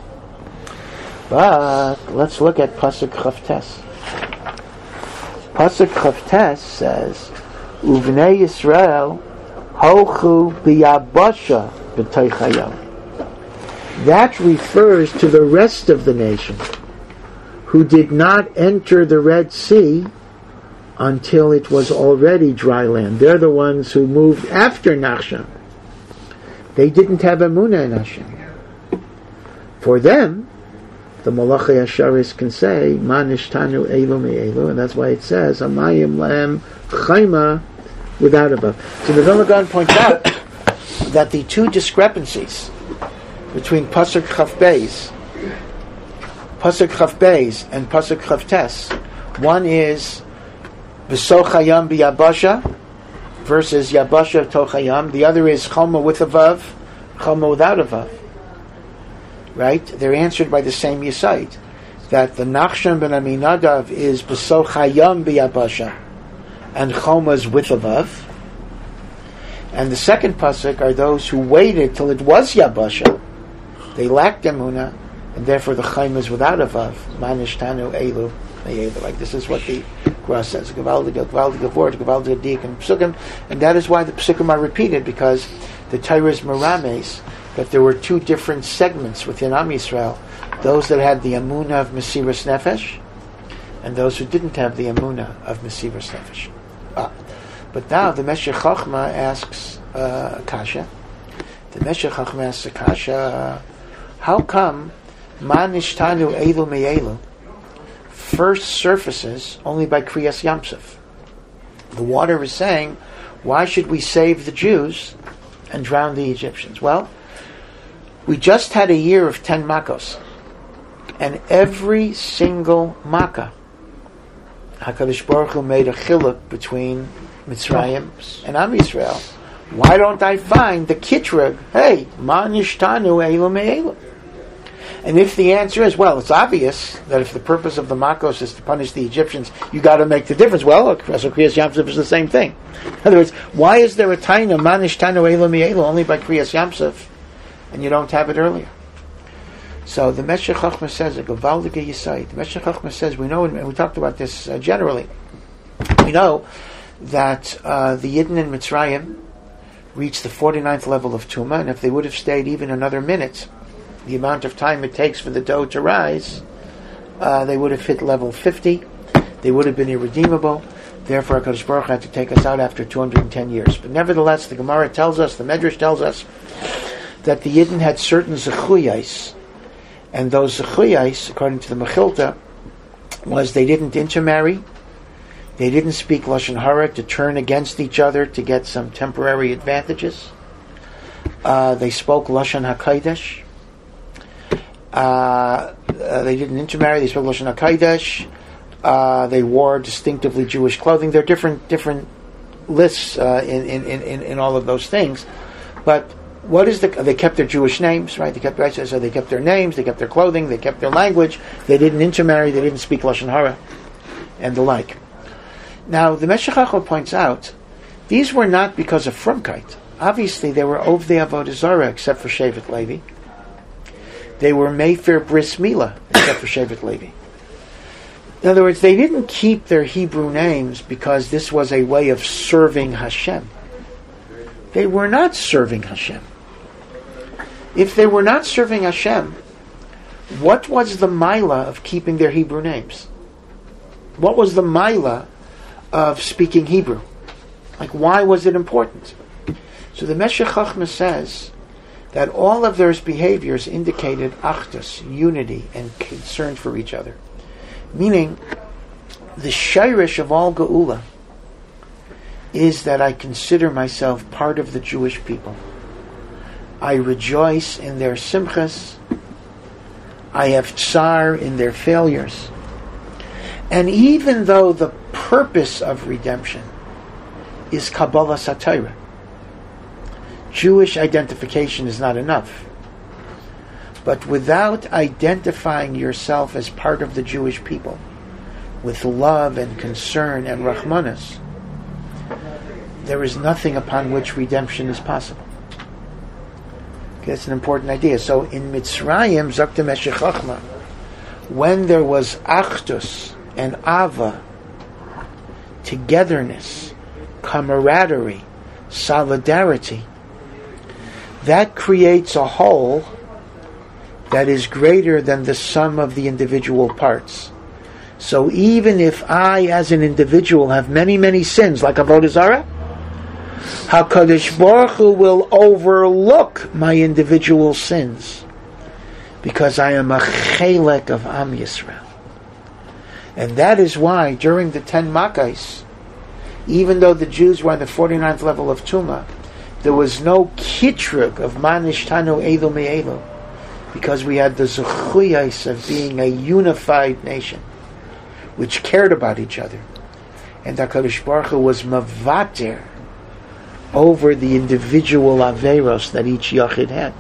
But let's look at Pasuk Chaf Tes. Pasuk Chaf Tes says, Uvnei Yisrael holchu biyabasha b'toich hayam. That refers to the rest of the nation who did not enter the Red Sea until it was already dry land. They're the ones who moved after Nachshon. They didn't have emunah in Hashem. For them, the Malachi Asharis can say, Ma nishtanu elu me'elu, and that's why it says, Amayim lahem chayma, without a vav. So the Vilna Gaon points out that the two discrepancies between Pasuk Chaf Beis and Pasuk Chaf Tes, one is B'soch hayam b'yabasha versus Yabasha toch hayam. The other is Choma with a vav, Choma without a vav. Right? They're answered by the same Yesait. That the Nachshon ben Aminadav is B'soch hayam b'yabasha and Choma's with a vav. And the second pasuk are those who waited till it was Yabasha. They lacked emunah, and therefore the Chaim is without a vav. Manishtanu elu me'elu. Like this is what the Gra says. Gewaldige word, gewaldige dik and psukim, and that is why the psukim are repeated, because the Torah is merames that there were two different segments within Am Yisrael: those that had the emunah of Mesiras Nefesh, and those who didn't have the emunah of Mesiras Nefesh. But now the Meshech Chochma asks Kasha. The Meshech Chochma asks Kasha, how come Ma nishtanu elu me'elu first surfaces only by Kriyas Yamsuf? The water is saying, why should we save the Jews and drown the Egyptians? Well, we just had a year of 10 Makkos, and every single Makkah, HaKadosh Baruch Hu made a chiluk between Mitzrayim and Am Yisrael. Why don't I find the kitrug? Hey, ma nishtanu elu me'elu. And if the answer is, well, it's obvious that if the purpose of the Makkos is to punish the Egyptians, you got to make the difference. Well, so Kriyas Yamsuf is the same thing. In other words, why is there a taina ma nishtanu elu me'elu only by Kriyas Yamsuf, and you don't have it earlier? So the Meshech Chochma says, a gewaldige Yesait. The Meshech Chochma says, we know, and we talked about this generally, we know that the Yidden in Mitzrayim reached the 49th level of Tumah, and if they would have stayed even another minute, the amount of time it takes for the dough to rise, they would have hit level 50. They would have been irredeemable. Therefore, HaKadosh Baruch Hu had to take us out after 210 years. But nevertheless, the Gemara tells us, the Medrash tells us, that the Yidden had certain zechuyais, and those zechuyais, according to the Mechilta, was they didn't intermarry, they didn't speak Lashon Hara to turn against each other to get some temporary advantages. They spoke Lashon HaKodesh. They didn't intermarry, they spoke Lashon HaKodesh. They wore distinctively Jewish clothing. There are different lists in all of those things. But what is they kept their Jewish names, right? They kept their names, they kept their clothing, they kept their language. They didn't intermarry, they didn't speak Lashon Hara, and the like. Now, the Meshech Chochma points out, these were not because of frumkeit. Obviously, they were Ovdei Avodah Zarah, except for Shevet Levi. They were Mefer Bris Milah, except for Shevet Levi. In other words, they didn't keep their Hebrew names because this was a way of serving Hashem. They were not serving Hashem. If they were not serving Hashem, what was the milah of keeping their Hebrew names? What was the maila of speaking Hebrew? Like, why was it important? So the Meshech Chochmah says that all of their behaviors indicated achdus, unity, and concern for each other. Meaning, the shirish of all geula is that I consider myself part of the Jewish people. I rejoice in their simchas. I have tsar in their failures. And even though the purpose of redemption is Kabbalah Satira, Jewish identification is not enough. But without identifying yourself as part of the Jewish people, with love and concern and rachmanas, there is nothing upon which redemption is possible. Okay, that's an important idea. So in Mitzrayim, Zakta Meshech Chochmah, when there was achdus and ava, togetherness, camaraderie, solidarity, that creates a whole that is greater than the sum of the individual parts. So even if I, as an individual, have many, many sins, like Avodah Zarah, HaKadosh Baruch Hu will overlook my individual sins because I am a chelek of Am Yisrael. And that is why during the 10 Makkos, even though the Jews were on the 49th level of Tumah, there was no kitrug of Manishtanu Elu Me'elu, because we had the zechuyos of being a unified nation which cared about each other. And HaKadosh Baruch Hu was mavater over the individual averos that each yachid had.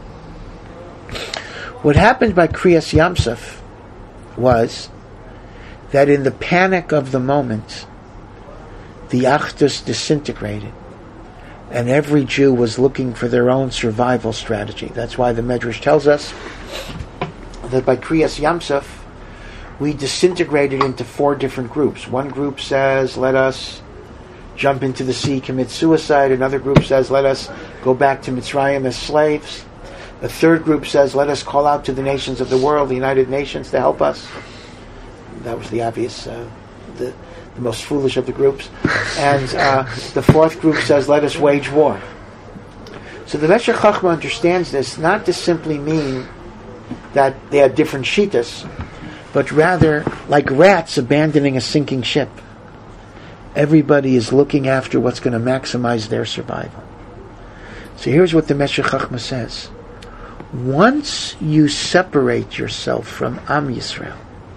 What happened by Kriyas Yamsuf was that in the panic of the moment, the Achdus disintegrated, and every Jew was looking for their own survival strategy. That's why the Medrash tells us that by Kriyas Yamsuf, we disintegrated into 4 different groups. One group says, let us jump into the sea, commit suicide. Another group says, let us go back to Mitzrayim as slaves. A third group says, let us call out to the nations of the world, the United Nations, to help us. That was the obvious, the most foolish of the groups. And the fourth group says, let us wage war. So the Meshech Chochmah understands this not to simply mean that they had different shittas, but rather like rats abandoning a sinking ship. Everybody is looking after what's going to maximize their survival. So here's what the Meshech Chochmah says. Once you separate yourself from Am Yisrael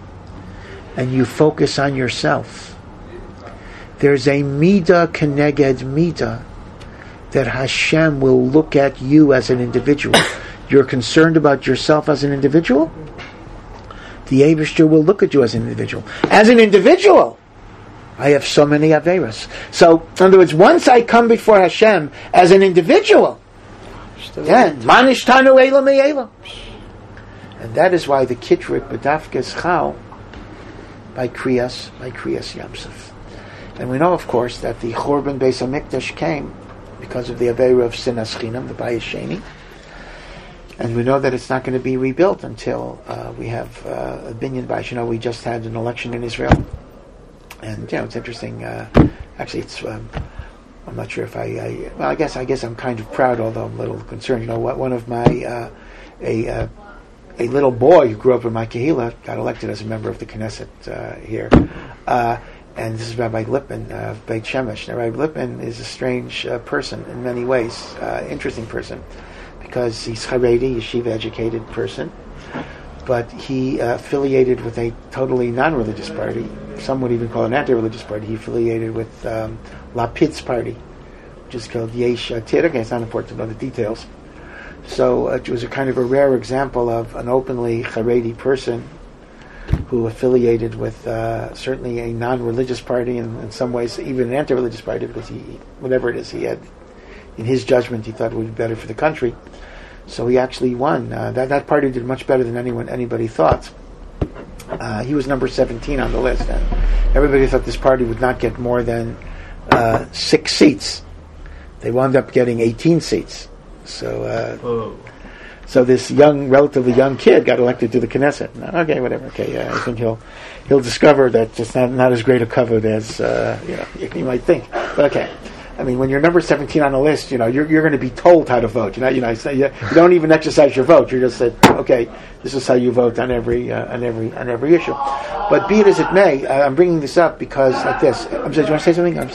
and you focus on yourself, there's a midah keneged midah that Hashem will look at you as an individual. You're concerned about yourself as an individual? The Eibishter will look at you as an individual. As an individual, I have so many averos. So, in other words, once I come before Hashem as an individual, then manishtanu eila me'ela. And that is why the Kitrik B'dafkes Chal by Kriyas Yamsuf. And we know, of course, that the Churban Beis HaMikdash came because of the Aveira of Sinas Chinam, the Bayis Sheni. And we know that it's not going to be rebuilt until we have a Binyan Bayis. You know, we just had an election in Israel. And, you know, it's interesting. Actually, it's... I'm not sure if well, I guess I'm kind of proud, although I'm a little concerned. You know, one of my a little boy who grew up in my Kehillah got elected as a member of the Knesset here, and this is Rabbi Lippman of Beit Shemesh. Now, Rabbi Lippman is a strange person in many ways, interesting person, because he's Haredi, yeshiva-educated person, but he affiliated with a totally non-religious party. Some would even call it an anti-religious party. He affiliated with Lapid's party, which is called Yesh Atid. Again, it's not important to know the details. So it was a kind of a rare example of an openly Haredi person who affiliated with certainly a non-religious party, and in some ways even an anti-religious party, because whatever it is he had, in his judgment, he thought it would be better for the country. So he actually won. That party did much better than anybody thought. He was number 17 on the list, and everybody thought this party would not get more than 6 seats. They wound up getting 18 seats. So So this relatively young kid got elected to the Knesset. Okay, whatever. Okay, I think he'll discover that it's not as great a kavod as you might think. But okay, I mean, when you're number 17 on the list, you're going to be told how to vote. You don't even exercise your vote. You're just said, okay, this is how you vote on every issue. But be it as it may, I'm bringing this up because like this. I'm sorry. Do you want to say something? I'm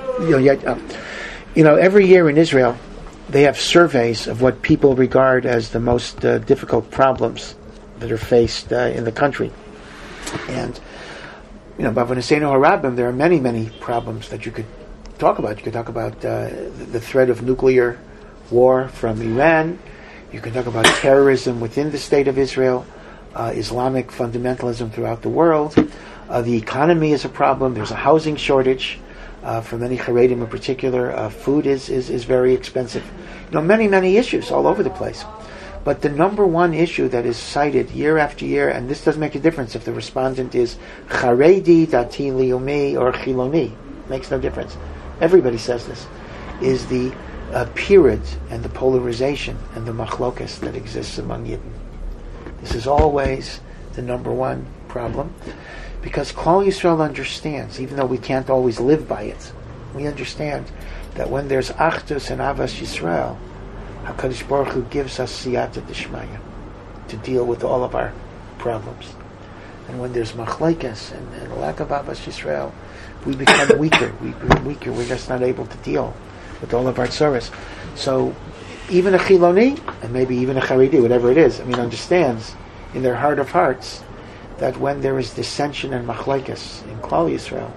sorry. Every year in Israel, they have surveys of what people regard as the most difficult problems that are faced in the country. And, Bavonasenu Harabim, there are many, many problems that you could talk about. You could talk about the threat of nuclear war from Iran. You could talk about terrorism within the state of Israel, Islamic fundamentalism throughout the world. The economy is a problem. There's a housing shortage. For many Haredim in particular, food is very expensive. Many, many issues all over the place. But the number one issue that is cited year after year, and this doesn't make a difference if the respondent is Haredi, Dati, Leumi, or Chiloni. Makes no difference. Everybody says this. Is the period and the polarization and the machlokas that exists among Yidden. This is always the number one problem. Because Klal Yisrael understands, even though we can't always live by it, we understand that when there's Achdus and Avas Yisrael, HaKadosh Baruch Hu gives us Siyata D'Shmaya to deal with all of our problems. And when there's Machlekes and lack of Avas Yisrael, we become weaker. We're just not able to deal with all of our tzaras. So even a Chiloni, and maybe even a Haredi, whatever it is, understands in their heart of hearts that when there is dissension and machlekes in Klal Yisrael,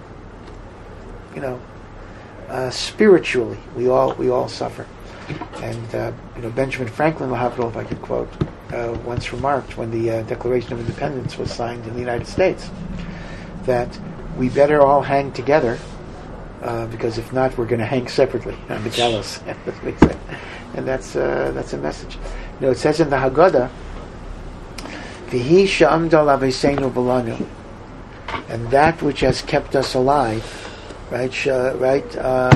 spiritually we all suffer. And Benjamin Franklin, if I could quote, once remarked when the Declaration of Independence was signed in the United States, that we better all hang together because if not, we're going to hang separately on the gallows. And that's a message. It says in the Haggadah, and that which has kept us alive, right? Shelo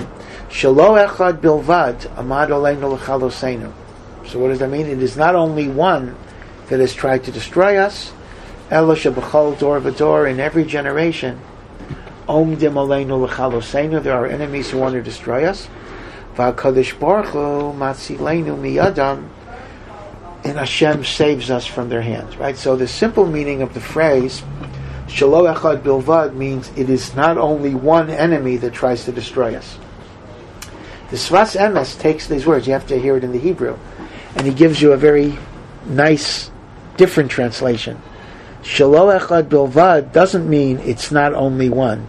echad bilvad amad aleinu l'chalosenu. So what does that mean? It is not only one that has tried to destroy us. Elo shebechol dor v'dor, in every generation, omdim aleinu l'chalosenu. There are enemies who want to destroy us. V'HaKadosh Baruch Hu matzilenu miyadam. And Hashem saves us from their hands, right? So the simple meaning of the phrase Shelo echad bilvad means it is not only one enemy that tries to destroy us. The Sfas Emes takes these words, you have to hear it in the Hebrew, and he gives you a very nice, different translation. Shelo echad bilvad doesn't mean it's not only one,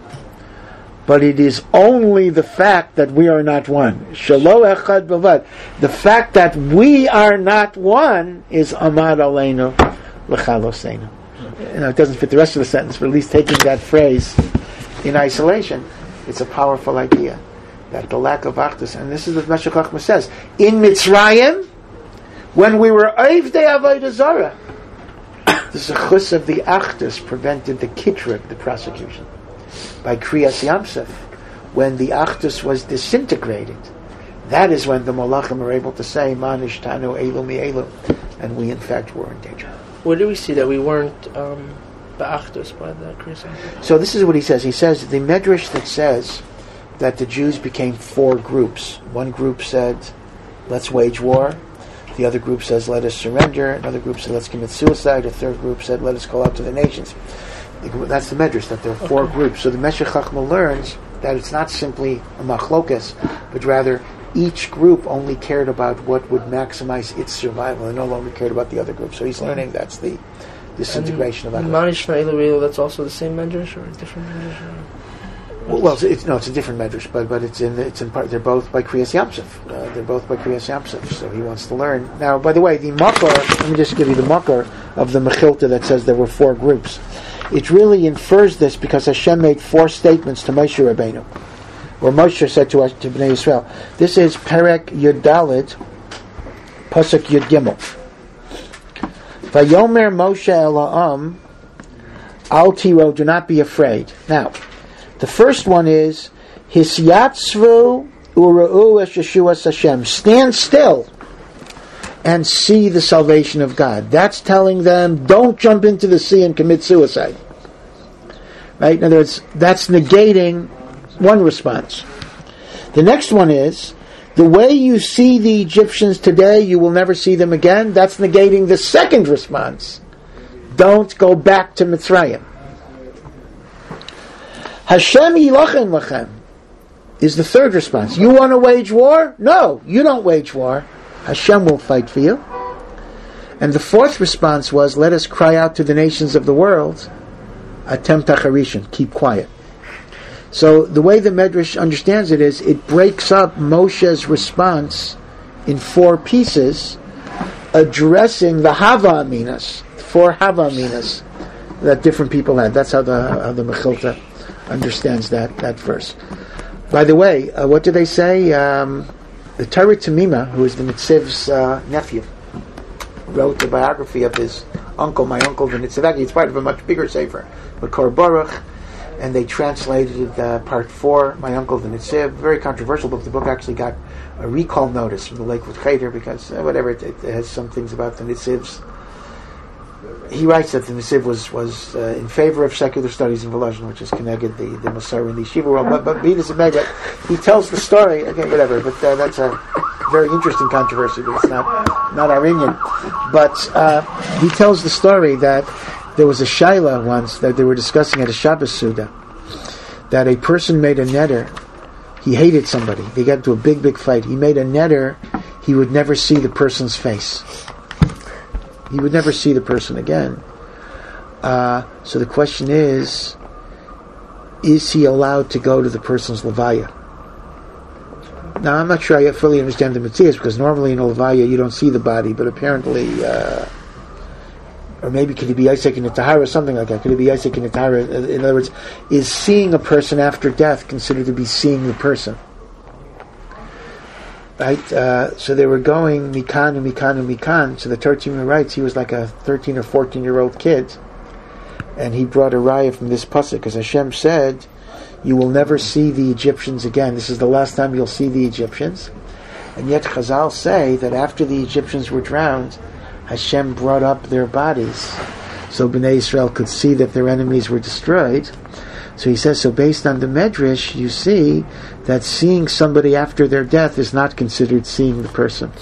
but it is only the fact that we are not one. Shelo echad bilvad. The fact that we are not one is amad aleinu l'chalosenu. It doesn't fit the rest of the sentence, but at least taking that phrase in isolation, it's a powerful idea. That the lack of achdus, and this is what Meshech Chochmah says, in Mitzrayim, when we were Oivdei Avodah Zarah, the zechus of the achdus prevented the kitrug, the prosecution. By Kriyas Yamsef, when the achdus was disintegrated, that is when the Malachim are able to say, Ma nishtanu elu mi elu, and we in fact were in danger. Where do we see that we weren't ba'achdus by the Kriyas Yamsef? So this is what he says. He says, the Medrash that says that the Jews became four groups. One group said, let's wage war. The other group says, let us surrender. Another group said, let's commit suicide. A third group said, let us call out to the nations. That's the Medrash, that there are four groups. So the Meshech Chochmah learns that it's not simply a machlokas, but rather each group only cared about what would maximize its survival and no longer cared about the other group. So he's learning that's the disintegration of that. Manish Elu, that's also the same Medrash or a different Medrash? Well, it's a different Medrash, but it's in part. They're both by Kriyas Yamsef. They're both by Kriyas Yamsef. So he wants to learn. Now, by the way, the makar. Let me just give you the makar of the Mechilta that says there were four groups. It really infers this because Hashem made four statements to Moshe Rabbeinu, where Moshe said to Bnei Yisrael. This is Perek Yud Daled, Pasuk Yud Gimel. Vayomer Moshe el ha'am, al tiro, do not be afraid. Now, the first one is Hisyatzvu ura'u es Yeshuas Hashem. Stand still and see the salvation of God. That's telling them, don't jump into the sea and commit suicide. Right? In other words, that's negating one response. The next one is, the way you see the Egyptians today, you will never see them again. That's negating the second response. Don't go back to Mitzrayim. Hashem yilachem lachem is the third response. You want to wage war? No, you don't wage war. Hashem will fight for you. And the fourth response was, let us cry out to the nations of the world, Atem tacharishin, keep quiet. So the way the Medrash understands it is, it breaks up Moshe's response in four pieces, addressing the Hava Aminas, four Hava Aminas that different people had. That's how the Mechilta understands that verse. By the way, what do they say? The Torah Tamima, who is the Nitziv's nephew, wrote the biography of his uncle, my uncle, the Nitzivaki. It's part of a much bigger sefer, Makor Baruch, and they translated part 4, my uncle, the Nitziv. Very controversial book. The book actually got a recall notice from the Lakewood Cheder because it has some things about the Nitzivs. He writes that the Nitziv was in favor of secular studies in Volozhin, which is connected the Masar in the Yeshiva world. But be this as it may, he tells the story. Okay, whatever. But that's a very interesting controversy. But it's not Armenian. But he tells the story that there was a shaila once that they were discussing at a Shabbos Suda, that a person made a neder. He hated somebody. They got into a big fight. He made a neder. He would never see the person's face. He would never see the person again. So the question is he allowed to go to the person's levaya? Now, I'm not sure I fully understand the Matthias, because normally in a levaya you don't see the body, but apparently, or maybe could he be Isaac in the Tahara, or something like that? Could he be Isaac in the Tahara? In other words, is seeing a person after death considered to be seeing the person? Right? So they were going Mikan and Mikan and Mikan. So the Torah writes he was like a 13 or 14-year-old kid, and he brought a raya from this pasuk, because Hashem said, you will never see the Egyptians again. This is the last time you'll see the Egyptians. And yet Chazal say that after the Egyptians were drowned, Hashem brought up their bodies so Bnei Israel could see that their enemies were destroyed. So he says, so based on the Medrash, you see that seeing somebody after their death is not considered seeing the person.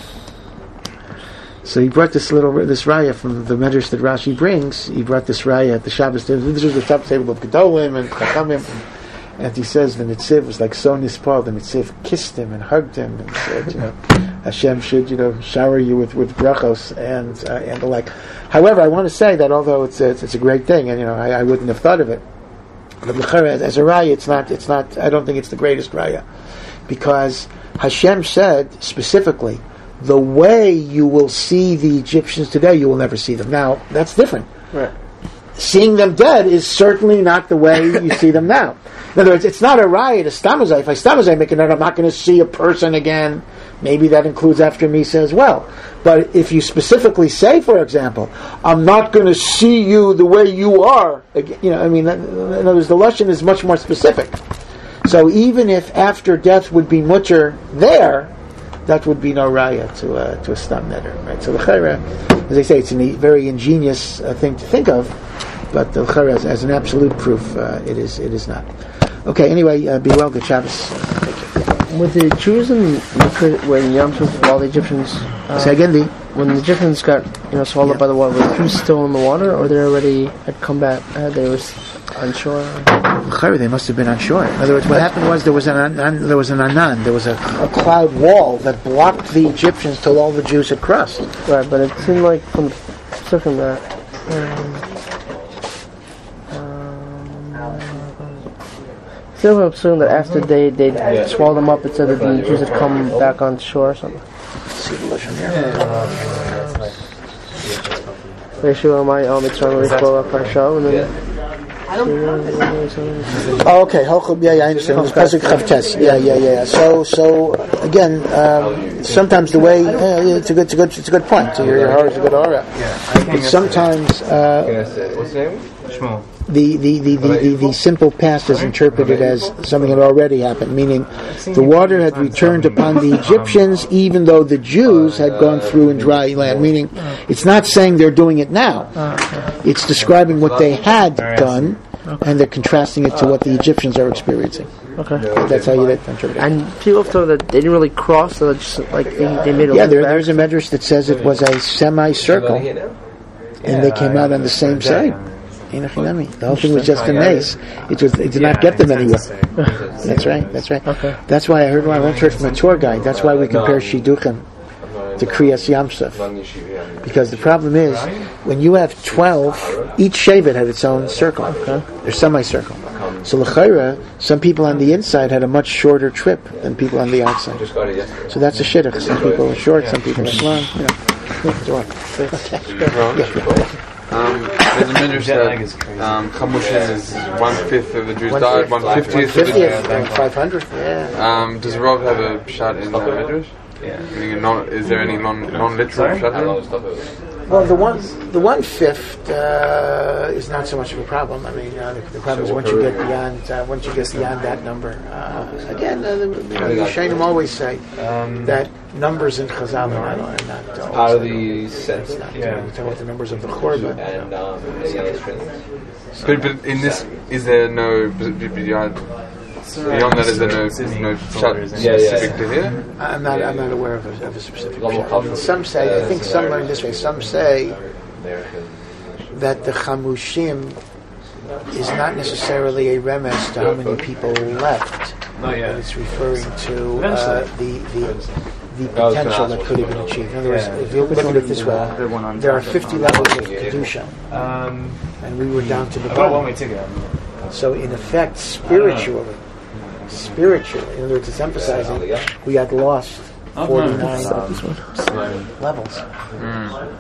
So he brought this raya from the Medrash that Rashi brings. He brought this raya at the Shabbos table. This is the Shabbos table of Gedolim and Chachamim. And he says the Nitziv was like so nispal. The Nitziv kissed him and hugged him and said, Hashem should, shower you with brachos and the like. However, I want to say that although it's a great thing, and I wouldn't have thought of it, but as a raya, it's not. I don't think it's the greatest raya, because Hashem said specifically, the way you will see the Egyptians today, you will never see them. Now that's different. Right. Seeing them dead is certainly not the way you see them now. In other words, it's not a raya to stamazai. If I stamazai make a note, I'm not going to see a person again. Maybe that includes after Misa as well. But if you specifically say, for example, I'm not going to see you the way you are, in other words, the lashon is much more specific. So even if after death would be mutter there, that would be no raya to a stam neder, right? So the chayra, as I say, it's a very ingenious thing to think of, but the chayra as an absolute proof, it is not. Okay. Anyway, be well. Good Shabbos. With the Jews when Yom Tov, all the Egyptians, say again, when the Egyptians got swallowed up by the water, were the Jews still in the water, or they already had come back? They were on shore. They must have been on shore. In other words, what happened was there was an anan, there was a cloud wall that blocked the Egyptians till all the Jews had crossed. Right, but it seemed like from that. Still, I'm assuming that after they swallowed them up, it said that the Jews had come back on shore or something. Let's see the lashon here. Oh, okay. I understand. Yeah. So again, sometimes the way it's a good point. Your heart is a good aura. But sometimes What's your name? the simple past is interpreted as something that already happened, meaning the water had returned upon the Egyptians even though the Jews had gone through in dry land, meaning it's not saying they're doing it now. It's describing what they had done, and they're contrasting it to what the Egyptians are experiencing. Okay. That's how you interpret it. And people have told that they didn't really cross, so just like they made a Yeah, loop there's a medrash that says it was a semicircle, and they came out on the same side. The whole thing was just a maze. It did not get them anywhere. That's right. Okay. That's why I learned church from a tour guide. That's why we compare Shidduchim to Kriyas Yamsuf. Because the problem is, when you have 12, each Shevet had its own circle. Okay. They're semicircle. So l'chayra, some people on the inside had a much shorter trip than people on the outside. So that's a shidduch. Some people are short, some people are long. There's a midrash that Chamushin is 1/5 of the Jews died, 1/50th of the Jews. 500th. Yeah. Does Rav have a shot in the midrash? Yeah. Is there any non-literal shot? Well, the 1/5 is not so much of a problem. I mean, the problem is once you get beyond that number. Again, the Shainim always say that numbers in Chazal are not out of the sense. We're talking about the numbers of the Chorban. But in this, is there no beyond that? Is there no shot specific to here? I'm not aware of a specific shot. Some say, I think some learn this way. Some say that the Chamushim is not necessarily a remes to how many people left. It's referring to the potential that could have been achieved. In other words, if you look at it this way, there are 50 levels of Kedusha, and we were down to the bottom. So in effect, spiritually, in other words, it's emphasizing we had lost 49 levels.